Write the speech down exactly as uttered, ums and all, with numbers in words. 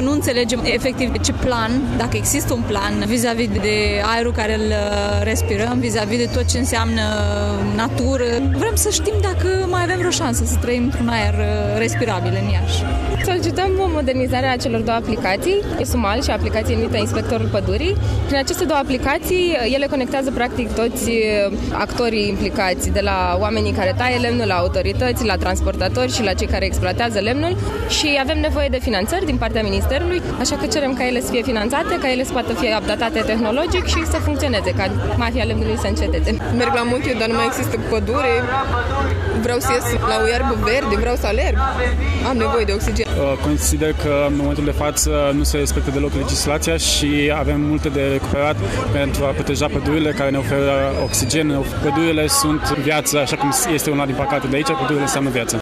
nu înțelegem efectiv ce plan, dacă există un plan vis-a-vis de aerul care îl respirăm, vis-a-vis de tot ce înseamnă natură. Vrem să știm dacă mai avem vreo șansă să trăim într-un aer respirabil în Iași. Solicităm modernizarea celor două aplicații, Sumal și aplicația numită Inspectorul Pădurii. Prin aceste două aplicații, ele conectează practic toți actorii implicați, de la oamenii care taie lemnul, la autorități, la transportatori și la cei care exploatează lemnul, și avem nevoie de finanțări din partea Ministerului, așa că cerem ca ele să fie finanțate, ca ele să poată fi updatate tehnologic și să funcționeze, ca mafia lemnului să înceteze. Merg la munte, dar nu mai există pădure, vreau să ies la o iarbă verde, vreau să alerg, am nevoie de oxigen. Consider că în momentul de față nu se respectă deloc legislația și avem multe de recuperat pentru a proteja pădurile care ne oferă oxigen. Pădurile sunt viață, așa cum este una din păcate de aici, pădurile înseamnă viață.